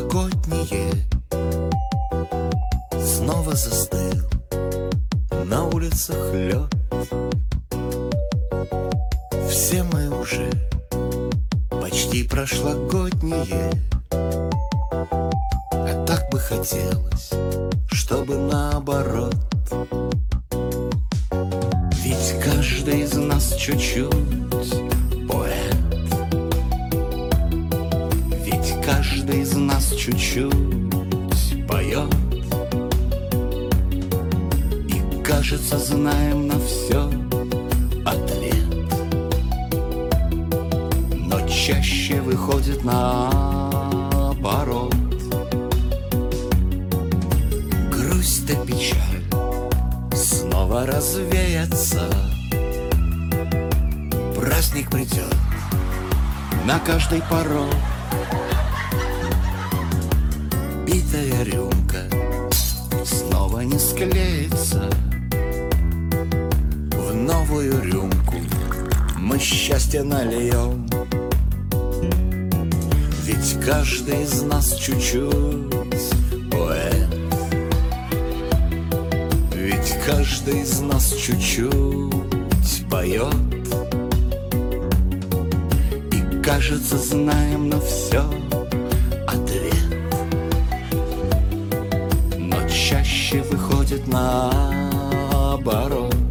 прошлогоднее снова застыл. На улицах лед. Все мы уже почти прошлогодние. А так бы хотелось, чтобы наоборот. Ведь каждый из нас чуть-чуть поэт. Ведь каждый из нас чуть-чуть поет. И кажется, знаем на все ответ. Но чаще выходит наоборот. Грусть да печаль снова развеется. Праздник придет на каждый порог. Битая рюмка снова не склеится. В новую рюмку мы счастье нальем. Ведь каждый из нас чуть-чуть поэт. Ведь каждый из нас чуть-чуть поет. И кажется, знаем на все ответ. Но чаще выходит наоборот.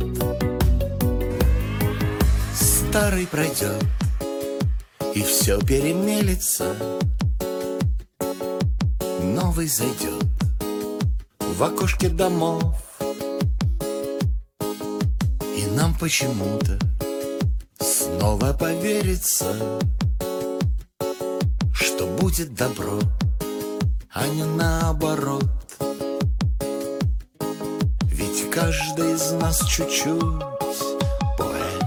Старый пройдет, и все перемелется. Новый зайдет в окошке домов. И нам почему-то снова поверится, что будет добро, а не наоборот. Ведь каждый из нас чуть-чуть поэт.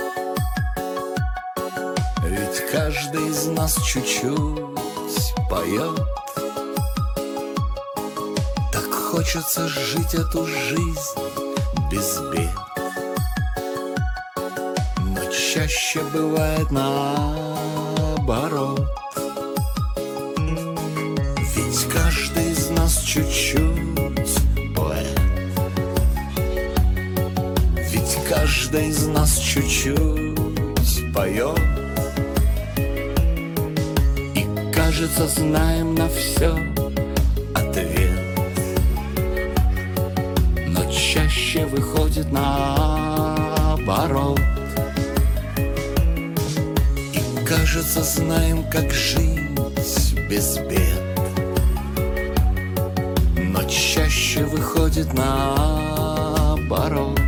Ведь каждый из нас чуть-чуть поет. Так хочется жить эту жизнь без бед. Но чаще бывает наоборот. Ведь каждый из нас чуть-чуть поэт. Ведь каждый из нас чуть-чуть поет. И кажется, знаем на все ответ. Но чаще выходит наоборот. И кажется, знаем, как жить без бед. Но чаще выходит наоборот.